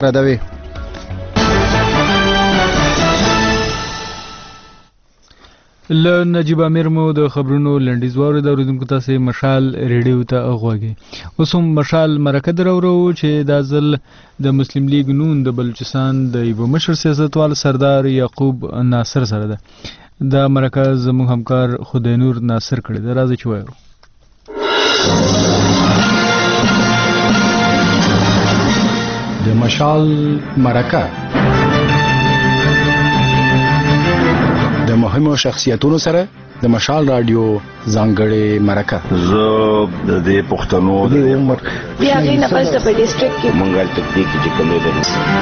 ردوي له نجیب امیر مو د خبرونو لنډیز واورید. اوریدونکو تاسې مشال ریډیو ته غوږی. اوس هم مشال مرکه درورو چې دا ځل د مسلم لیگ نون د بلوچستان د یوه مشر سیاستوال سردار یعقوب ناصر سره ده. دا مرکه زموږ همکار خدای نور ناصر کړې ده. راځئ چې وایو. د مشال مرکه د مهمو شخصیتونو سره د مشال رادیو ځانګړې مرکه. زه د دې پښتنو د عمر بیا غي نه پس په ډیسټریکټ کې منګل تکتیک چې کومې ده.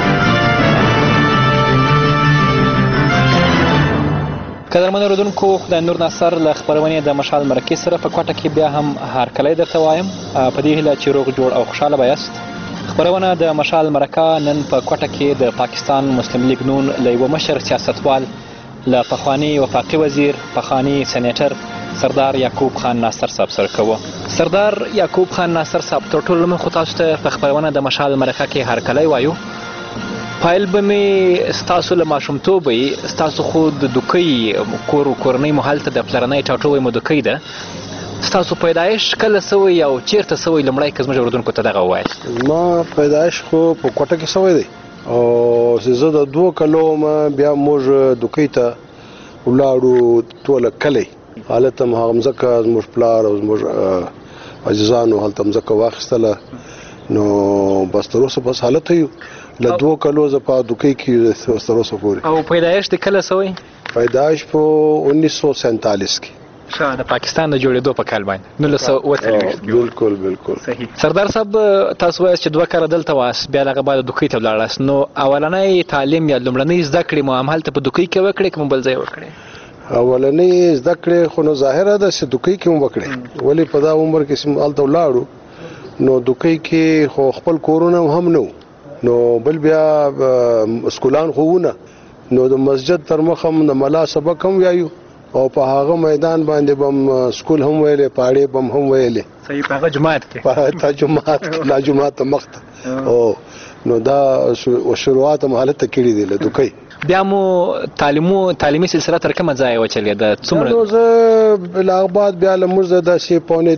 قدرمن اوریدونکو، خدای نور ناصر له خبرونې د مشال مرکې سره په کوټه کې بیا هم هرکلی درته وایم. په دې هیله چې روغ جوړ او خوشحاله به یاست. خبرونه د مشال مرکه نن په کوټه کې د پاکستان مسلم لیگ نون له یوه مشر سیاستوال له پخواني وفاقي وزیر پخواني سینیټر سردار یعقوب خان ناصر صاحب سره کوو. سردار یعقوب خان ناصر صاحب، تر ټولو لومړی خو تاسو ته په خبرونه د مشال مرکه کې هرکلی وایو. پایل به مې ستاسو له ماشومتوبه وي، ستاسو خو د دوکۍ کورنۍ مو هلته د پلرنۍ ټاټوبی مو دوکۍ ده. ستاسو پیدایش کله سوی او چیرته سوی؟ لومړی که زموږ اورېدونکو ته دغه ووایاست. ما پیدایش خو په کوټه کې سوی دی او زه د 2 کلو ما بیا موږ دوکۍ ته ولاړو ټوله کلی. هلته هم ځکه زموږ پلار او زموږ عزیزانو هلته ځکه واخیستله، نو بس تر اوسه بس هلته یو. له 2 کلو زه په دوکۍ کې تر اوسه پورې. او پیدایش د کله سوی؟ پیدایش په 1947 کې. د پاکستان د جوړېدو په کال باندې 1947. بالکل بالکل صحیح. سردار صاحب، تاسو وایاست چې 2 کاله دلته واست، بیا دغه بعد دوکۍ ته ولاړاست. نو اولنی تعلیم یا لومړنۍ زده کړې مو همالته په دوکۍ کې وکړې که مو بل ځای وکړې؟ اولنۍ زده کړې خو نو ظاهره ده چې دوکۍ کې مو وکړې، ولې په دا عمر کې چې هلته ولاړو نو دوکۍ کې خو خپل کورونه هم نه و، نو بل بیا سکولان خو ونه، نو د مسجد تر مخه هم د ملا سبق هم وایو او په هغه میدان باندې بم سکول هم ویلې، پاړې بم هم ویلې. صحیح. په هغه جماعت کې په جماعت کې لا جماعت مخته او نو دا شروعات هم حالت کړي دي له دوکۍ. بیا مو تعلیمي سلسله تر کومه ځای وچلېده؟ څومره؟ نو زه بلاغباد بیا له موږ داسې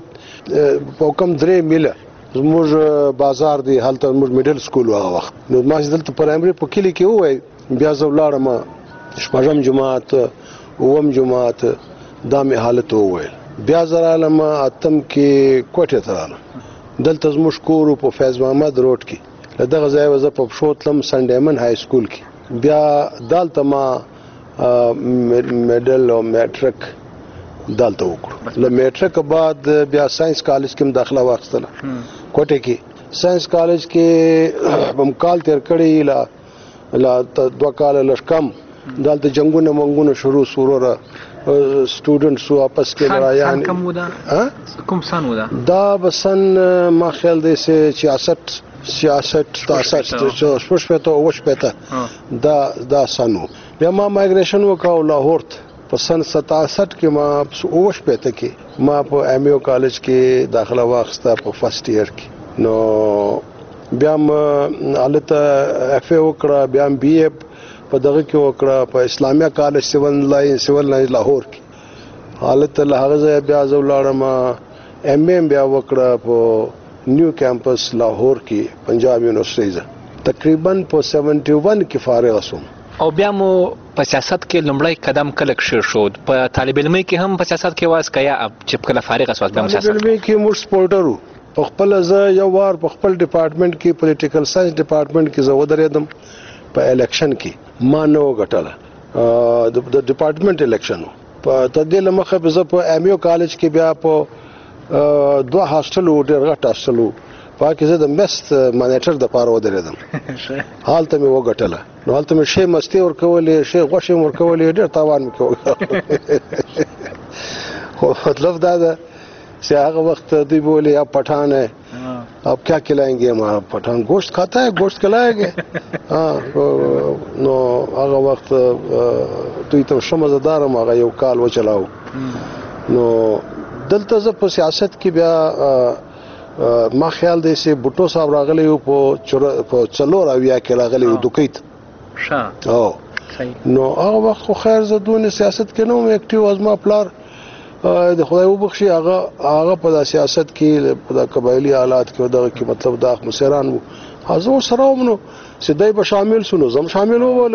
په کم 3 میله زموږ بازار دی، هلته موږ میډل سکول و هغه وخت. نو ما چې دلته پرایمري په کلي کې ووایي، بیا زه ولاړم 6 جماعت 9 جماعت دا مې حالت وویل. بیا زه رالم 8 کې کوټې ته رالم. دلته زموږ کور په فیض محمد روډ کې، له دغه ځایه زه په پښو تلم سنډیمن های سکول کې. بیا دلته ما میډل او میټرک دلته وکړو. له میټرک بعد بیا ساينس کالج کې داخله واخیستله کوټې کې. ساينس کالج کې هم کال تیر کړی، لا 2 کال لشکم دلته جنگونه منګونه شروع سوره سټوډنټس واپس کې لړایان. کوم سن و دا بسن ما خیال دی 66 دا سنو. بیا ما مایګریشن وکاو لاهور ته په سن 67 کې. ما 68 کې ما په ایم یو کالج کې داخله واخیسته په فرست ایئر کې. نو بیا ما هلته اف ای وکړه، بیا بی ای په دغه کې وکړه په اسلامیه کالج سیول لاین لاهور کې. حالت له هغه ځای بیا زه ولاړم ایم ای بیا وکړه په نیو کیمپس لاهور کې پنجاب یونیورسيټي. تقریبا په 71 کې فارغ شوم. او بیا مو په سیاست کې لومړی قدم کله کښېښود شو؟ په طالب علمۍ کې هم په سیاست کې واست که یا چې کله فارغ شواست بیا مو سیاست؟ طالب علمۍ کې موږ سپورټر وو. په خپل زه یو وار په خپل ډپارټمنټ کې پولیټیکل ساينس ډپارټمنټ کې زه ودرېدم. په الیکشن کې ما نه وګټله، د ډپارټمنټ الیکشن په تدې مخه زه په ایم یو کالج کې بیا په 2 هاسټل و، ډېر غټ هاسټل و، پاکې زه د میست مانیټر د پاره ودرېدم. هلته مې وګټله. نو هلته مې شی مستي ورکولې، شی غوښې مې ورکولې، ډېر تاوان مې کوه. خو مطلب دا ده چې هغه وخت دوی بولے اب پٹھان ہے، اب کیا کھلائیں گے؟ ہمارا پٹھان گوشت کھاتا ہے، گوشت کھلائیں گے. نو هغه وخت دوی ته ښه مزدارم، هغه یو کال وچلاو. نو دلته زه په سیاست کې بیا ما خیال دی چې بوټو صاحب راغلی و په 4 کې راغلی و دوکیت او نو هغه وخت خو خیر زه دونه سیاست کې نه وم اکټیو از ما پلار د خدای وبخښي هغه په سیاست کې په قبایلی حالات کې دغه کې مطلب دا مسیران وو حاضر سره ومنو سیدای به شامل سونو زم شامل ووله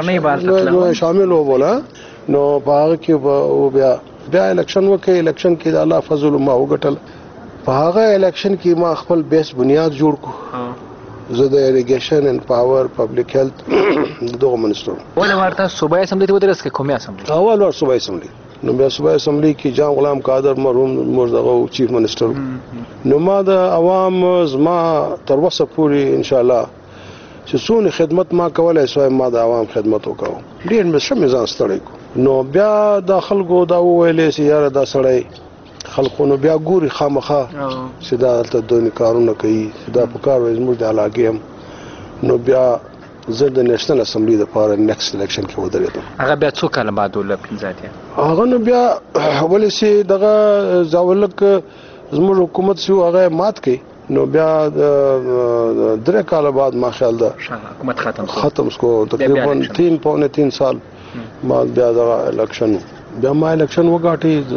شامل ووله نو هغه کې بیا الیکشن وکړي الیکشن کې د الله فضل ما وګټل په هغه الیکشن کې ما خپل بیس بنیاد جوړ کو زه د اریګیشن اند پاور پبلک هیلث دغه منسټر ولې ورته صوبایي اسمبلی ته ودرس کې قومي اسمبلی اول ور صوبایي اسمبلی نو بیا صوبایي اسمبلی کې جام غلام قادر مرحوم مرزغه چیف منسټر نو ما د عوام زما تر وسه پوری ان شاء الله چې څونه خدمت ما کولای سوای ما د عوام خدمت وکاو ډیر مې شمه ځان ستړی کو نو بیا د خلکو دا ویلې چې یاره دا سړی خلکونو بیا ګوري خامخا چې دا ته دونی کارونه کوي دا په کار وایي زموږ د علاقې هم نو بیا زه د نېشنل اسمبلی لپاره نیکسټ الیکشن کې ودرېدم هغه بیا څو کاله بعد ول پنځاتیا هغه نو بیا ولې چې دغه ځاولک زموږ حکومت سو هغه مات کړي نو بیا 3 کاله بعد ما خیال ده حکومت ختم کو تقریبا 3 سال ما بیا دغه الیکشن بیا ما الیکشن وګاټي د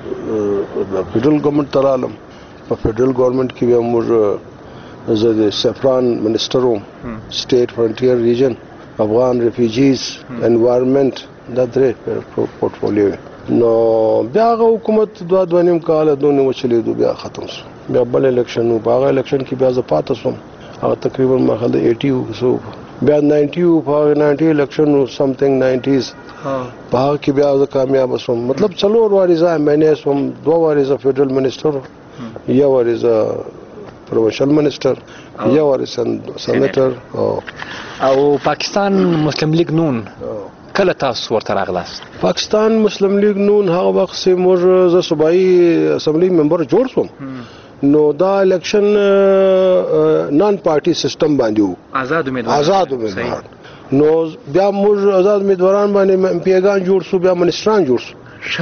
فیډرل ګورنمنت ترالم په فیډرل ګورنمنت کې بیا موږ زه د سفران منسټر وم سټیټ فرنټیر ریجن افغان ریفیوجیز انوایرنمنت دا درې پورټفولیو نو بیا هغه حکومت 2.5 کال دونه وچلیدو بیا ختم شو بیا بل الیکشن نو هغه الیکشن کې بیا زه پاتې شوم هغه تقریبا ما خل 80 سو بیا 90 په 90 الیکشن نو سمثینګ 90s په هغه کې بیا زه کامیاب شوم مطلب 4 واري زه مینه سوم 2 واري زه فیډرل منسټر یا واري زه پروینشل منسټر یا واري سېنیټر او پاکستان مسلم لیگ نون کله تاسو ورته راغلاست پاکستان مسلم لیگ نون هغه وخت چې موږ زه صوبایي اسمبلی ممبر جوړ شوم نو دا الیکشن نان پارټي سیستم باندې وو آزاد امیدوار نو بیا موږ آزاد امیدواران باندې پیغام جوړ شو بیا منسټران جوړ شو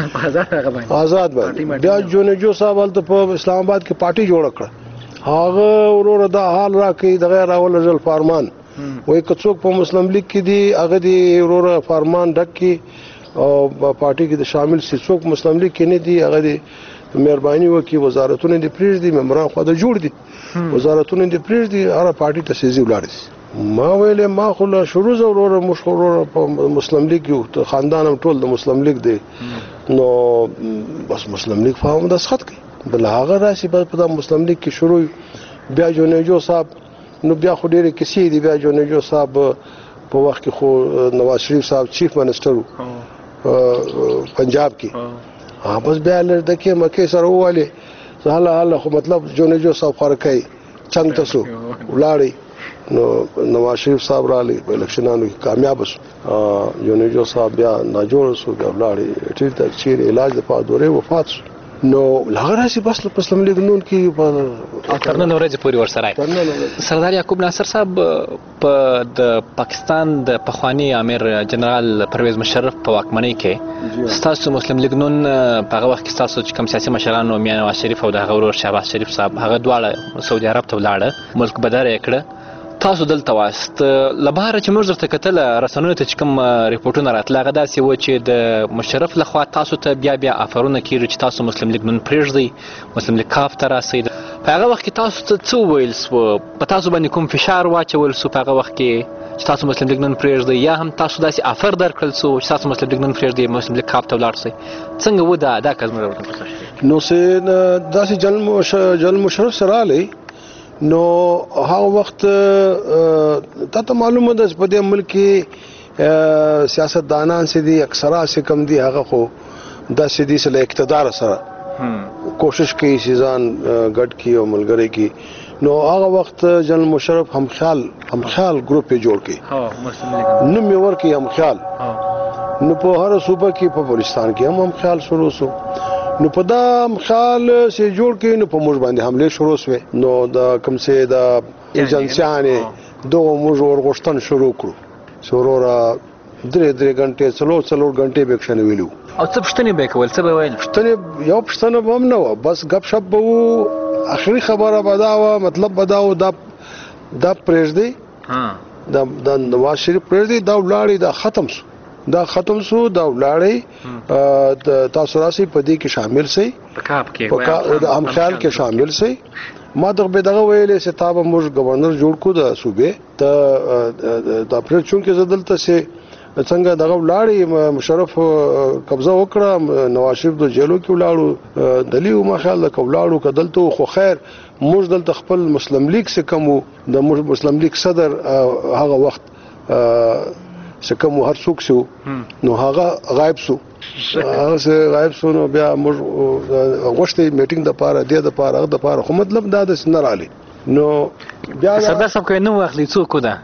آزاد باندې بیا جونجو صاحب ولته په اسلام آباد کې پارټي جوړ کړ هغه ورور دا حال راکې د غیر اول رجل فارمان وای کڅوک په مسلم لیگ کې دی هغه دی ورور فارمان ډک کې او پارټي کې شامل سي څوک مسلم لیگ کې نه دی هغه دی مهرباني وکي وزارتونه دي پریږ دي ممبران خو دا جوړ دي وزارتونه دي پریږ دي هر پارټي ته سيزي ولاړ ما ویلې ما خو له شروع ضرور مشهور مسلم لیگ یو خاندان هم ټول د مسلم لیگ دی نو بس مسلم لیگ فهم د سخت کی بل هغه راشي په مسلم لیگ کې شروع بیا جونجو صاحب نو بیا خو ډېر کیسې دي بیا جونجو صاحب په وخت کې خو نواز شریف صاحب چیف منسټر پنجاب کې بس بیا لږه مکه سره واله حالا خو مطلب جونجو صاحب خارکای څنګه تاسو ولاړی نو نواز شریف صاحب را لې په الیکشنانو کې کامیاب شو جونجو صاحب بیا ناجوړ شو بیا ولاړی ټیټ تک چیر علاج د پادورې وفات شو نو لغه راشي بس په اسلام لیگ نون کې او ترنن ورځ پوری ورسره سردار یعقوب ناصر صاحب په د پاکستان د پخوانی امیر جنرال پرویز مشرف په واکمنۍ کې ستاسو مسلم لیگ نون په هغه وخت کې ستاسو کوم سیاسي مشرانو میاں نواز شریف او د غورور شهباز شریف صاحب هغه دواړه سعودي عرب ته ولاړه ملک بدر کړه تاسو دلته واست لبهاره چې موږ درته کتل رسنیو ته چې کوم ریپورتونه راتله هغه داسې و چې د مشرف لخوا تاسو ته بیا افرونه کیږي چې تاسو مسلم لیگ نون پرېږدئ مسلم لیگ کاف ته راسئ په هغه وخت کې تاسو ته څه وویل سوه په تاسو باندې کوم فشار واچول سو په هغه وخت کې چې تاسو مسلم لیگ نون پرېږدئ یا هم تاسو داسې افر درکړل سو چې تاسو مسلم لیگ نون پرېږدئ مسلم لیگ کاف ته ولاړ سئ څنګه و دا کار زموږ نو داسې جل مشرف سره رالی نو هغه وخت ته معلومه ده په دې ملک کې سیاستدانان سي دي اکثره سي کم دي هغه خو د سيدي سره اقتدار سره کوشش کوي چې ځان ګډ کی او ملګری کی نو هغه وخت جنرال مشرف هم خیال ګروپ جوړ کړي نو میور کې هم خیال نو په هر صوبه کې په بلوچستان کې هم خیال شروع شو نو په دا خیال سي جوړ کې نو په موږ باندې حمله شروع شوه نو دا کوم سي دا ایجنسیانه دوه موږ ورغشتن شروع کړو شروع را 3 غنټه 4 غنټه به ښنه ویلو او څه پښتنه به کول څه به ویل پښتنه یو پښتنه هم نه و بس غب شپ وو اخري خبره بداوه مطلب بداو دا پرېږدي دا نواز شریف پرېږدي دا ولاړی دا ختم شو دا ولاړی تاسو راسي په دې کې شامل سي په هم خیال کې شامل سي ما دغه ویلې چې تابه موږ گورنر جوړ کو د صوبې ته د پرې چون کې زدلته سي څنګه دغه ولاړی مشرف قبضه وکړه نواز شریف د جیلو کې ولاړو دلیو ما خیال د کولاړو کدلته خو خیر موږ دلته خپل مسلم لیگ څخه کوم د مسلم لیگ صدر هغه وخت څخه کوم هر څوک شو نو هغه غایب شو نو بیا موږ غوښتي میټینګ د پاره د پاره خو مطلب دا د سنراله نو بیا صدر صاحب کوي نو اخلي څوک ده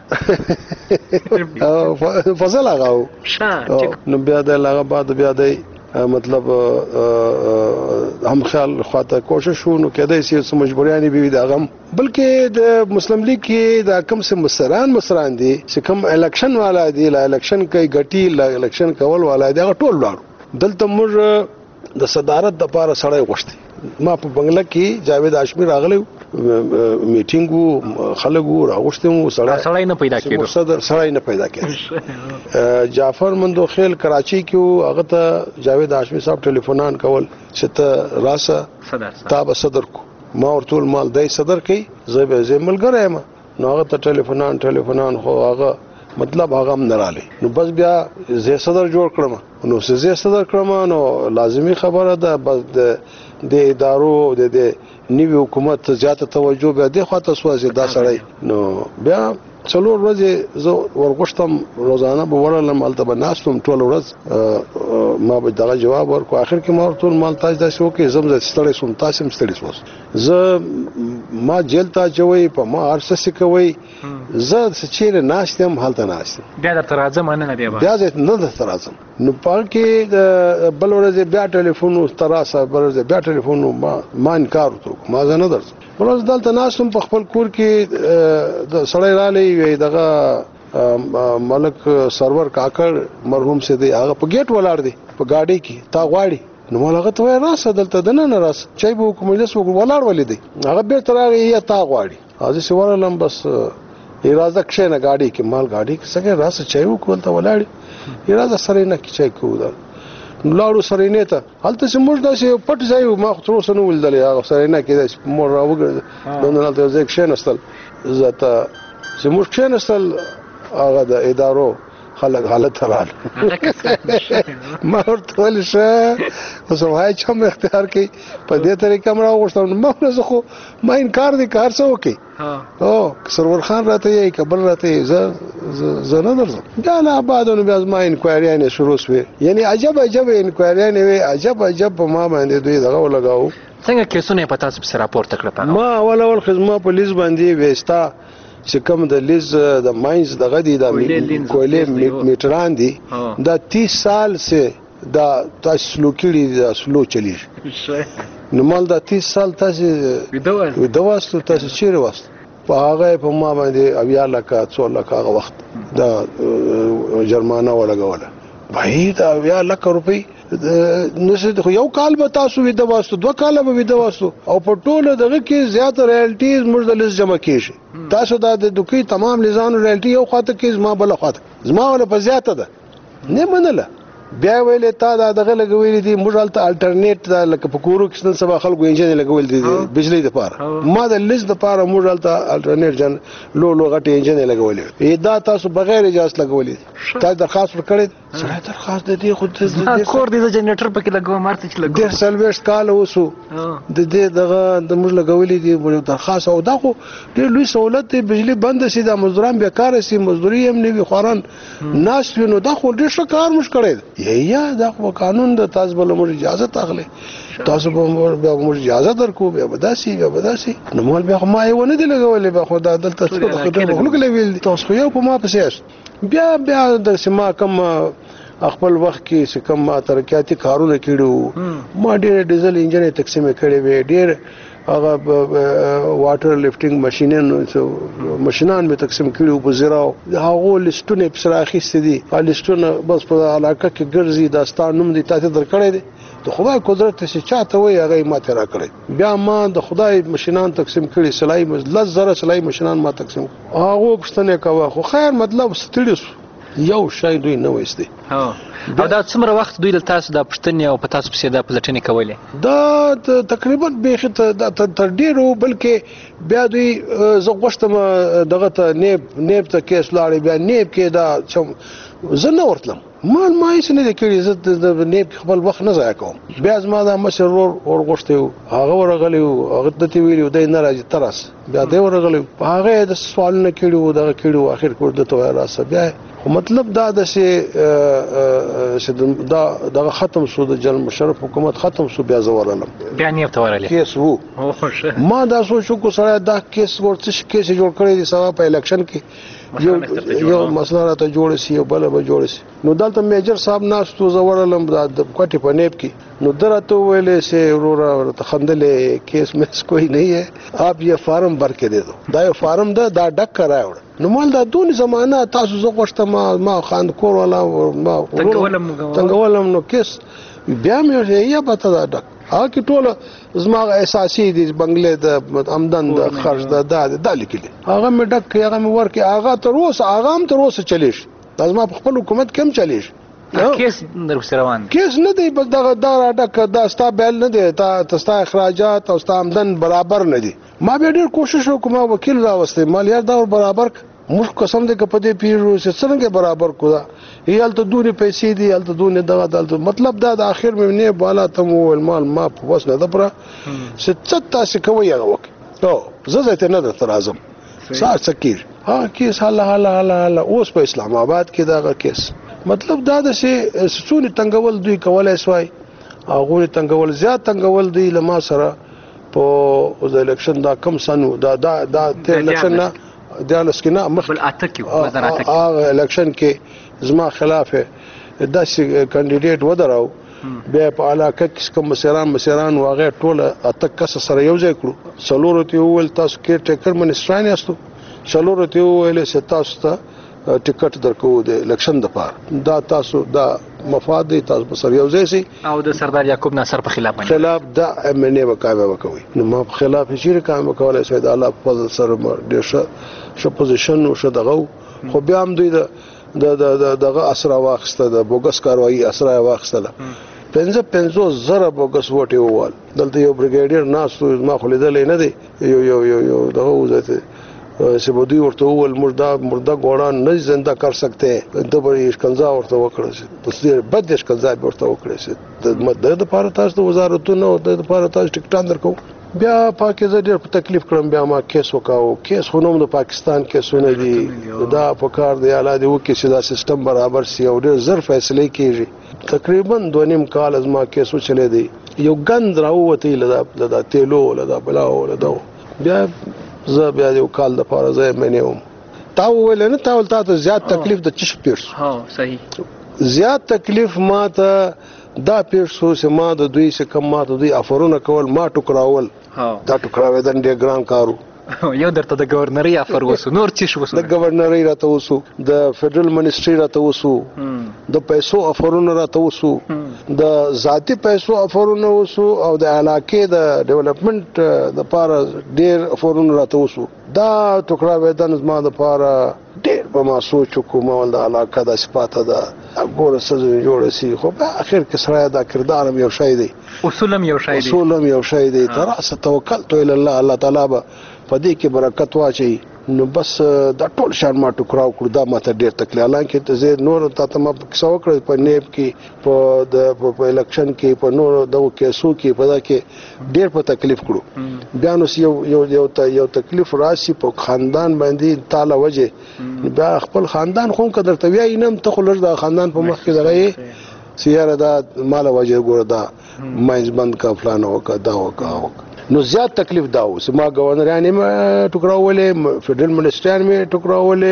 فضل هغه نو بیا د هغه بعد بیا د مطلب هم خیال خاطر کوشش نو کېدای شي چې مجبوریانی به د غم بلکې د مسلم لیگ کې د کم سه مسران دي چې کم الیکشن والا دي لا الیکشن کوي غټي لا الیکشن کول والا دي ټول لاړو دلته موږ د صدارت د پاره سړی غوښتي ما په بنگله کې جاوید هاشمي راغلی میټینګ خلکو راغوښتم سړی نه پیدا کېدو سړی نه پیدا کېدو جعفر مندوخیل کراچي کې هغه ته جاوید هاشمي صاحب ټلیفونان کول چې ته راسه تاب صدر کو ما ورته مال دای صدر کوي زه ملګری یم نو هغه ته ټلیفونان خو هغه مطلب هغه هم نراله نو بس بیا زه صدر جوړ کړم نو زه صدر کړم نو لازمی خبره ده بس د ادارو د نیوی حکومت زیاته توجه به د خاطر سوازي دا سړی نو بیا څلور ورځې زه ورغښتم روزانه به ورلم الته به ناستم ټول ورځ ما به دغه جواب ورکو اخر کې ما ورته مال تاج داسې وکي زم ستړی سوم تاسو هم ستړی سوس زه ما جیل ته چوي په ما ارسس کوي زه چیرې ناشتم حالت ناشتم بیا د ترازم نه دی بیا نه د ترازم نو پاکي د بل ورځ بیا ټلیفون تراسه بل ورځ بیا ټلیفون ما انکار وکړ ما زه نه درځم ورځ دلته ناشتم په خپل کور کې د سړی رالی وي دغه ملک سرور کاکړ مرحوم سي دی هغه په گیټ ولاړ دی په گاډي کې تا غواړي نو مالغه ته راسه دلته د نه راس چای به کومجلس ولاړ ولې دی هغه به ترغه یا تا غواړي حاضر سي ورلم بس اراده کښنه گاډي کې مال گاډي کې څنګه راس چای وکول ته ولاړ اراده سره نه کی چای کوو لاړو سرینه ته هلته چې موږ داسې پټ ځای ما خو تر اوسه نه ولدل هغه سرینه کې داسې مور راوګرځي نو هلته ځای کښېنستل زته چې موږ کښېنستل هغه د ادارو خلک حالت رااله ما ورته ویل شه اوس وای چې هم اختیار کوي په دې طریقه مړه وغوښتم ما نه خو ما انکار دي کار څه وکي او سرور خان راته یې قبل راته زه نه درځم دا نه بعدونو بیا ما انکوایریانه شروع شوه یعنی عجب انکوایریانه وي عجب ما باندې دوی دغه ولګاو څنګه کیسونه په تاسو سره راپورته کړل ما اول خدمت پولیس باندې وستا چې کوم د لیز د ماینز دغه دي د کویلې میټران دي دا 30 سال سه دا تاسو لوکړي دا سلو چلی نو مال دا 30 سال تاسو ودواسته تاسو چیرې واسته په هغه په ما باندې اویا لکه 2 لکه هغه وخت دا جرمانه ولګوله بای دا اویا لکه روپی نشته خو یو کال به تاسو وې د واسطو 2 کال به وې د واسطو او په ټوله دغه کې زیات رایلټیز مرزلس جمع کیږي تاسو دا د دوکي تمام لزان رایلټي یو خاطر کې زما بل خاطر زما ولا په زیاته ده نه منله بیا ویلې تا دا دغه لګوي دي موږ الټرنیټ دا لکه په کورو کې نن سبا خلکو انجن لګول دي بجلی د پاره ما د لیست د پاره موږ الټرنیټ جن لو غټي انجن لګولې دا تاسو بغیر اجازه لګولې تاسو درخواست ورکړې سره درخواست دې خو د کور دې جنریټر پکې لګو مارته چې لګو ډېر سلويست کال وسو د دې دغه د موږ لګولې دي درخواست او دا خو ډېر لوی سہولت دی بجلی بند شي دا مزدوران بیکار شي مزدوري هم نه وي خوران ناس نو دا خو ډېر ښه کار مش کړی یا دا خو قانون د تاسو بل مر اجازه تاخلي تاسو به مر اجازه درکو به بداسي نو مول به ما یې ونه دی لګولې به خدا دلته څه خلک لوي تاسو خو یو په ما پسې بیا د سما کم خپل وخت کې چې کوم ترقیاتي کارونه کړو ما ډېر ډیزل انجن تقسیم کړي وي ډېر هغه واټر لفټینګ ماشینان مې تقسیم کړي په زراو هغه لیستونه په سره اخیستې دي لیستونه بس په علاقه کې ګرځي داستان نوم دي تاسو درکړی دي د خدای قدرت چې چاته وي هغه ماته را کړی بیا ما د خدای ماشینان تقسیم کړي سلای لزر سلای ماشینان ما تقسیم هغه پښتنه کوه خو خیر مطلب ستړي یو شای دوی نه وېستي او دا څومره وخت دوی له تاسو د پښتنې او په تاسو پسې د پلټنې کولې دا تقریبا بیخي تر ډیرو بلکې بیا دوی زه غوښتم دغه ته نیب ته کیس لاړې بیا نیب کې دا زه نه ورتلم ما هیڅ نه دی کړی زه د نیب خپل وخت نه ضایع کوم بیا زما دا مشر ور غوښتی هغه ورغلی هغه ته ویلي دی نه راځي تراس بیا دی ورغلی هغه د سوال نه کړي دغه کړي اخر کور د تو راسه بیا خو مطلب دا د چې دا ختم شو د جنرال مشرف حکومت ختم شو بیا زورلم بیا نیب ته ورغلی کیس وو ما دا سوچو کو سره دا کیس ورڅ کیس جوړ کړی دی سبا په الیکشن کې یو مسله راته جوړ شي یو بل به جوړ شي نو دلته میجر صاحب ناستو زورلم د کوټې په نیب کې نو درته ویلې سه ورور ته خندلې کیس مس کوئی نہیں ہے آپ یہ فارم بھر کے دے دو دا یو فارم دا ډک کراوړ نو مال دا دون زمانہ تاسو زه غوښتم ما خاند کور ولا ما څنګه نو کیس بیا مې یا پته دا ډک هغه کې ټول زما اساسي دي بنگلې د آمدن د خرج د لیکلي هغه مې ډک هغه مې ورکه هغه تر اوسه چلیش لازم په خپل حکومت کم چلیش کیس در روان کیس نه دی بس دا ډک دا ستا بیل نه دی تاسو اخراجات او ستا آمدن برابر نه دي ما به ډیر کوشش وکم وکیل راوستي مالیات دا برابر مخ قسم دې کپدې پیرو څنګه برابر کو دا یال ته دونې پیسې دي یال ته دونې دغه دلته مطلب دا د اخر مې نه بالا تم المال ما په وسنه د پره ست تاسو کوي هغه وخت نو زه ته نه در اعظم سار سکیر کیس حالا اوس په اسلام آباد کې دا کیس مطلب دا د سونی تنگول دوی کولای سوای هغه تنگول زیات تنگول دوی لما سره په د الیکشن دا کم سنو دا ته الیکشن نه دیالس کې نه مخ بل اتکی وزارت اتکی الیکشن کې زما خلاف داسې کاندیدټ ودراو بیا په علاقه کې کوم مسیران واغې ټوله اتک کس سره یو ځای کړو څلور ته ویل تاسو کې ټیکر منسټران یاستو څلور ته ویل چې تاسو ته ټیکټ درکو د الیکشن د پاره دا تاسو دا مفاد دي تاسو په سر یو ځای سي او د سردار یعقوب ناصر په خلاف دا ام ان ای وکاوه وکوي نو ما په خلاف هیڅ کار وکولای سید الله په فضل سره ډیر ښه پوزیشن او ښه دغه خو بیا هم دوی دغه اسرا واخسته د بوګس کاروایی اسرا واخسته 55 زره بوګس وټي ووال دلته یو بریګیډیر ناسو ما خو لیدلې نه دی یو دغه وځته سبودی ورته ول مردا ګوړان نه زنده کر سکتے د بری اشکنزا ورته وکړه چې پس دې بد اشکنزا ورته وکړه چې د مدد لپاره تاسو د وزارتونو د لپاره تاسو ټیکټان درکو بیا پاکستان ډېر په تکلیف کړم بیا ما کیس وکاو کیس خو نوم د پاکستان کیسونه دي دا په کار دی اعلی دی وکي چې دا سیستم برابر سی او ډېر زر فیصله کیږي تقریبا 2.5 کال از ما کیسو چلے دی یو غند راوته لدا تیلو لدا بلاو لدا بیا زه بیا یو کال د پاره زه منیوم تا ویل نه تا ولته ته زیات تکلیف د چش پیرس ها صحیح زیات تکلیف ما ته دا پیرسو چې ما د دوی څخه کم ما ته دوی افرونه کول ما ټکراول دا ټکراوې د ډېر ګران کارو یو درته د گورنري افر وسو نور چی شو د گورنري راته وسو د فدرل منسټري راته وسو د پیسو افرونه راته وسو د ذاتی پیسو افرونه وسو او د علاقې د ډیولپمنٹ د پاره ډیر افرونه راته وسو دا ټکرا وېدان زما د پاره ډیر په ما سوچ کوم ول د علاقې د صفاته د ګوره سره جوړ شي خو په اخر کې سره دا کردار یو شی دی اصولم یو شی دی تراس توکل تو الله تعالی پدې کې برکت واچي نو بس دا ټول شان ما ټکراو کړ دا ماته ډیر تکلیف حالانکه ته زه نور ته ما څو کړ په نیب کې په الیکشن کې په نور دغه کیسو کې په دا کې ډیر په تکلیف کړو بیا نو یو تکلیف راشي په خاندان باندې تعالی وجه بیا خپل خاندان خو قدر ته وی نم ته خلر دا خاندان په مخ کې دغه سیاره دا مال وجه ګور دا ماینز بند کا فلان وکا دا وکا نو زیات تکلیف دا و چې ما گورنران مې ټکراولې فدرل منسټران مې ټکراولې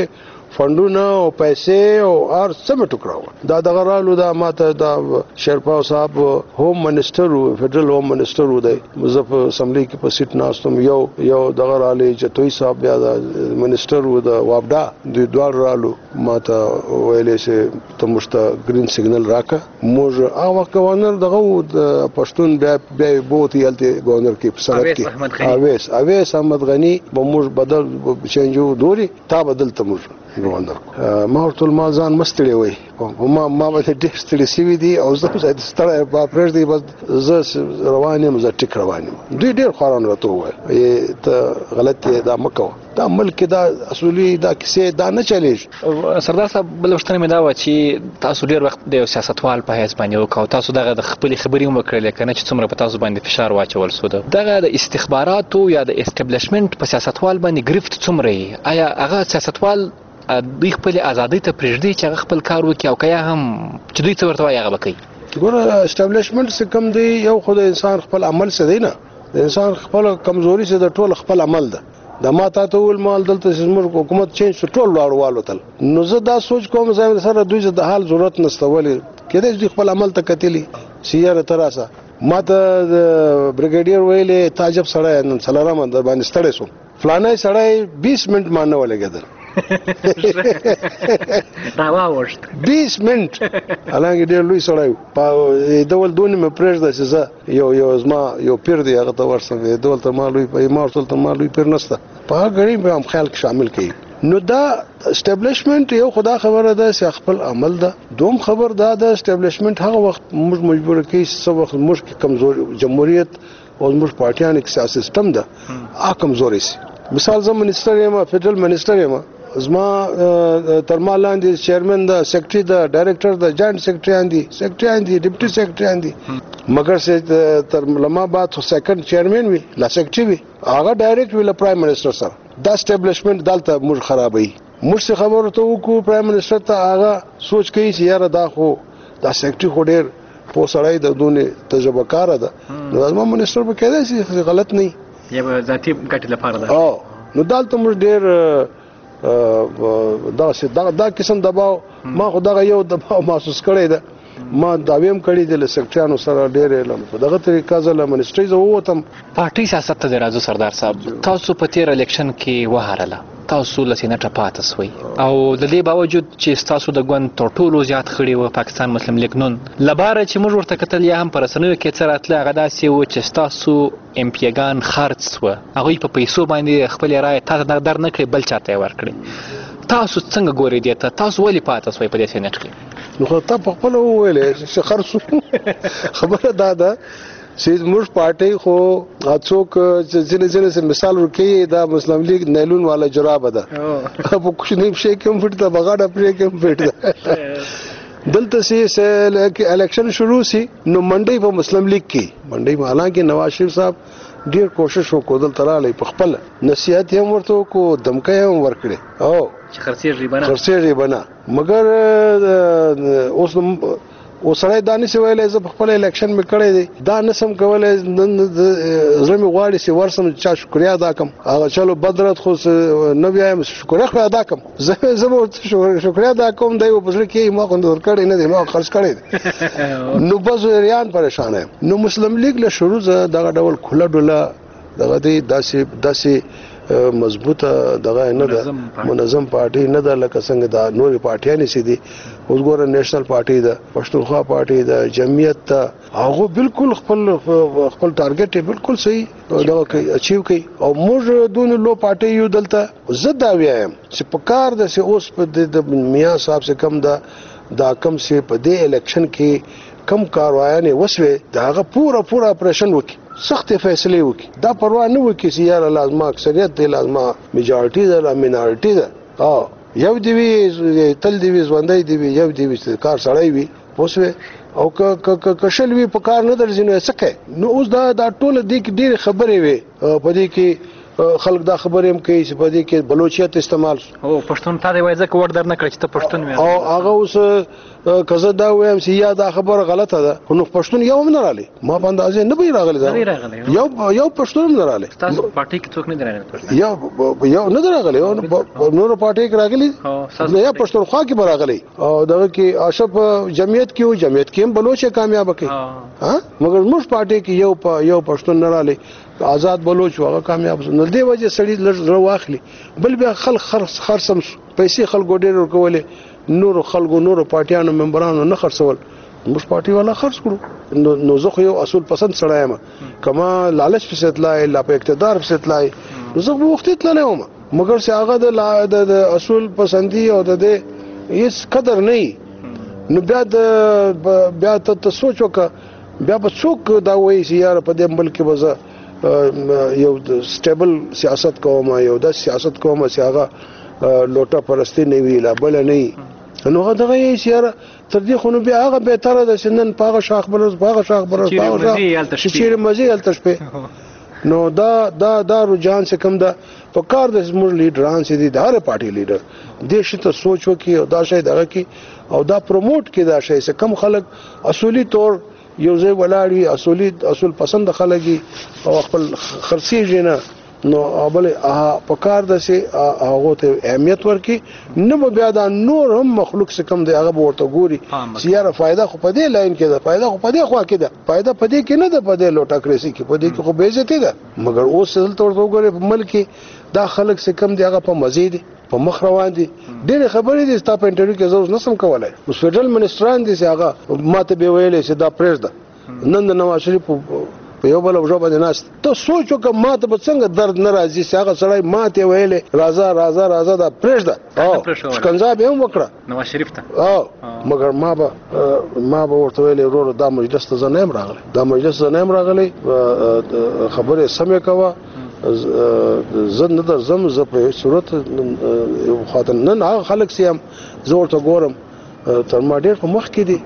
فندونه او پیسې او هر څه مې ټکراوه. دا دغه رالو دا ماته دا شیرپاو صاحب هوم منسټر و فدرل هوم منسټر و دی زه په اسمبلی کې په سیټ ناستم یو دغه رالي جتوي صاحب بیا د منسټر و د وابډا د دوار رالو ماته ویلې چې ته مشته گرین سیګنل راکا موږ هغه گورنر دغه د پښتون بیا بوتي الته گورنر کې سرحد کې اویس احمد غنی به موږ بدل چینجو دوري تا بدل ته موږ گورنر ما ورته ما ځان مستړی وای ما به ډېر ستړي شوي دي او زه ستړی پرېږ دی بس زه روان یم زه ټیک روان یم. دوی ډېر خواران راته وویل ته غلط دی دا مه کوه دا ملک دا اصولي دا کیسې دا نه چلیږي. سردار صاحب بله پوښتنه مې دا وه چې تاسو ډېر وخت د یو سیاستوال په حیث باندې وکړه او تاسو دغه د خپلې خبرې هم وکړلې که نه چې څومره په تاسو باندې فشار واچول سو دغه د استخباراتو یا د اسټبلیشمنټ په سیاستوال باندې ګرفت څومره یې آیا هغه سیاستوال دوی خپل ازادۍ ته پرېږدي چې هغه خپل کار وکړي او که یا هم چې دوی څه ورته وایي هغه به کوي؟ ګوره اسټبلیشمنټ څه کم دی یو خو د انسان خپل عمل څه دی نه د انسان خپل کمزوري څه د ټول خپل عمل ده. د ما تا ته ویل مال دلته زموږ حکومت چینج شو ټول لاړ والوتل نو زه دا سوچ کوم ځای سره دوی د حال ضرورت نشته ولې کېدای دوی خپل عمل ته کتلی سیاره تراسه ما ته د بریګیډیر ویلې تعجب سړی نن څلورم در باندې ستړی سو فلانه سړی 20 منټ مانه ولګېدل راواوښت 20 منټ حالانکه ډېر لوی سړی په ډول دونې مې پرېږده چې زه یو زما یو پیر دی هغه ته ورسم ډول ته ما لوی پیر نشته په هغه غړي به هم خیال کې شامل کړي. نو دا اسټبلیشمنت یو خدا خبره ده چې خپل عمل ده. دوم خبر دا ده اسټبلیشمنت هغه وخت موږ مجبور کوي چې څو وخت موږ کمزوري جمهوریت او موږ پارټیان کې سیاسي سیستم ده ا کمزوري سي. مثال زم منسٹر یم فدرل منسٹر یم زما ترما لاندې چیرمن دا سیکرټری دا ډایریکټر دا جاینټ سیکرټری اندي ډیپټي سیکرټری اندي مگر سے تر لما بعد سیکنډ چیرمن وی لا سیکرټری وی هغه ډایریکټ وی له پرایم منسٹر سره دا اسټبلیشمنت دالته موږ خرابوي. موږ خبره ته وکړو پرایم منسٹر ته هغه سوچ کوي چې یاره دا خو دا سیکرټری خو ډیر پوسړای د دونه تجربه کار ده نو زما منسٹر به کېدای شي غلط نه یا ذاتی ګټه لپاره ده نو دالته موږ ډیر دا قسم دباو ما خو دغه یو دباو محسوس کړی ده ما داویم کړی د سیکرټریانو سره ډېر علم په دغه طریقه زله منسټري زه ووتم. پارټي سیاست ته راځو سردار صاحب تاسو په تیر الیکشن کې وهارله تاسو له سینټه پاتې سوی او د دې باوجود چې تاسو د ګوند تر ټولو زیات خړی و پاکستان مسلم لیگ نون لباره چې موږ ورته کتل یا هم پر رسنیو کې څه راتله هغه داسې و چې تاسو ام پی ګان خرڅ و هغوی په پیسو باندې خپل رای تاسو در نه کړی بل چاته ورکړي. تاسو څنګه ګورئ دې ته تاسو ولې پاتې سوی په دې سینټ کې؟ نو خو تا په خپل وویلې چې خرڅ خبره دا ده چې موږ پارټي خو څوک ځینې مثال ورکوي دا مسلم لیگ نیلون والا جراب ده په کوشنی شي کوم فټ ته بغاړه پرې کوم فټ ده دلته سي الیکشن شروع سي نو منډي په مسلم لیگ کې منډي حالانکه نواز شریف صاحب ډیر کوشش وکړ دلته رالی په خپل نصيحت هم ورته کو دمکه هم ورکړي او چې خرڅي بنا مگر اوس سړی دا نشي ویلی زه په خپل الیکشن مې کړی دی دا نسم کولی نن زړه مې غواړي چې ورسم چا شکریا ادا کړم هغه چلو بدرت خو نه بیایم شکریا خو ادا کړم زه به ورته شکریا ادا کوم دی په زړه کې ما خو ورکړی نه دی ما خرڅ کړی دی نو بس ریان پریشان یم. نو مسلم لیگ له شروع دغه ډول کھله ډوله دغه دی داسې مضبوطه دغه نه ده منظم پارټي نه ده لکه څنګه دا نور پارټیانې سي دي اوس ګوره نېشنل پارټي ده پښتونخوا پارټي ده جمعیت ته هغه بالکل خپل ټارګټ بالکل صحیح دغه کوي اچیو کوي او موږ دونه لو پارټي یو دلته زه دا وایم چې په کار ده چې اوس په د میاں صاحب سے کم دا کم سي په دې الیکشن کې کم کاروایانه وسوي داغه پورا اپریشن وکي سخت فیصله وکي دا پروا نه وکي چې یار لازمه اکثریت دی لازمه میجارټي دی لا مینارټي دی یو دی وی تل دی وی ژوندۍ دی وی یو دی وی کار سړی وی پوسوي او کشل وی په کار نه درځي نو څه کوي. نو اوس دا ټول د ډېر خبرې وي په دې کې خلک دا خبرې هم کوي چې په دې کې بلوچیت استعمال او پښتون ته دی وایي ځکه ور در نه کړی چې ته پښتون وې او هغه اوس کزه دا وایم چې یا دا خبره غلطه ده نو پښتون یو هم نه رالی ما په اندازې نه به راغلی دا یو پښتون هم نه رالی تاسو پارټي کې څوک نه راغلی یو نه راغلی نور پارټي کې راغلی نه یا پښتونخوا کې راغلی او دغه کې اشرف جمعیت کې جمعیت کې هم بلوچ کامیاب کړي ها مګر موږ پارټي کې یو پښتون نه رالی آزاد بلوچ هغه کامیاب نه دی وجه سړی لږ واخلي بل بیا خلک خرڅم پیسې خلکو ډېر ورکولې نور خلکو نور پارټیانو ممبرانو نه خرڅول موږ پارټي والا خرڅ کړو نو زه خو یو اصول پسند سړی یم کما لالچ په ستلای لا په اقتدار په ستلای نو زه په وخت تللی وم مګر چې هغه د اصول پسندي او د هیڅ قدر نه نو بیا ته سوچ وکړه بیا به څوک دا وایي چې یار په دې ملک کې به یو سټیبل سیاست کوم یو د سیاست کوم چې هغه لوټه پرستی نه وی لا بل نه نو هغه دغه یې سیاره تر دې خو نو بیا هغه به تر د سنن پاغه شاخ بلوز پاغه شاخ بلوز پاغه شیر مزي التشبه نو دا رجحان څخه کم ده په کار د زموږ لیډران چې دي د هر پارټي لیډر دې شته سوچ وکي او دا شی دغه کی او دا پروموټ کی دا شی څخه کم خلک اصولي طور یو ځای ولاړی اصول پسند خلګي او خپل خرسي نه نو بل په کار د سي هغه ته اهمیت ورکي نو بیا دا نور هم مخلوق څخه کم دی هغه ورته ګوري سیاره فائدہ خو په دې لاین کې ده فائدہ خو په دې خوا کې ده فائدہ په دې کې نه ده په دې لوټاکراسي کې په دې کې خو به عزت ده مګر اوس دلته ورته وګوري په ملک دا خلک څخه کم دی هغه په مزید په مخ روان دي ډېر خبرې دي ستا په انټرویو کې زه نسم کولای اوس فدرال منسټران دي چې هغه ماته به ویلې چې دا پریز ده نن د نواز شریف په یو بل وجو باندې ناست ته سوچ وکړه ماته به څنګه درد ناراضي چې هغه سړی ماته ویلې راځه دا پریز ده او شکنجه به هم وکړه نواز شریف ته مګر ما به ورته ویلې ورور دا مجلس ته زه نه یم راغلی خبرې سمې کوه زه نه درځم زه په صورت خاطر نن هغه خلک سیم زه ورته ګورم تر ما ډېر په مخ کې دي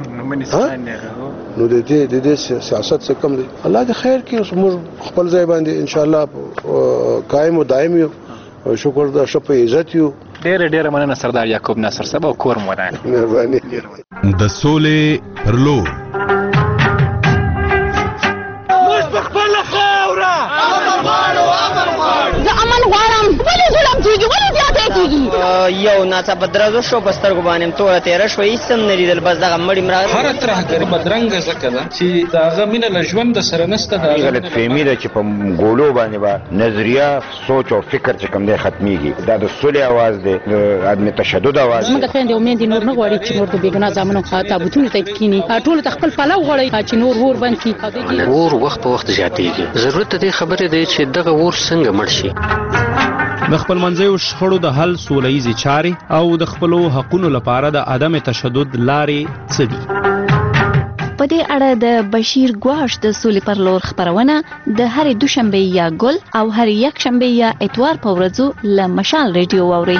نو د دې سیاست څخه کم دي الله دې خیر کړي موږ خپل ځای باندې ان شاء الله قائم او دائم یو شکر د شپې عزت یو ډېر مننه سردار یعقوب ناصر صاحب او کور مودان مهرباني د سولې پر لور یو ناڅاپه درزو شو په سترګو باندې توره تېره شوه هېڅ هم نه لیدل بس دغه مړي هره ترهګري بدرنګه ځکه ده چې د هغه مینه له ژوند سره نشته غلطفهمي ده چې په ګولو باندې به نظریه سوچ او فکر چې کوم دی ختمیږي دا د سولې اواز دی د عدم تشدد اواز دی موږ خویندې او میندې نور نه غواړي چې نور د بېګناه زامنو تابوتونو ته کښېني ټولو ته خپل پلو غواړي چې نور اور بند کړي اور وخت په وخت زیاتېږي ضرورت د دې خبرې دی چې دغه اور څنګه مړ شي د خپلمنځیو شخړو د حل سوله ییزې چارې او د خپلو حقونو لپاره د عدم تشدد لارې څه دي په دې اړه د بشیر ګواش د سولې پر لور خبرونه د هرې دوشنبه یا ګل او هرې یکشنبه یا اتوار په ورځو له مشال ریډیو واورئ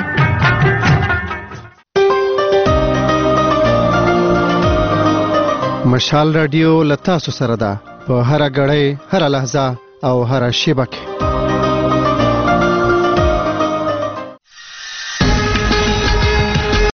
مشال رادیو له تاسو سره ده په هر غړی هر لحظه او هر شیبه کې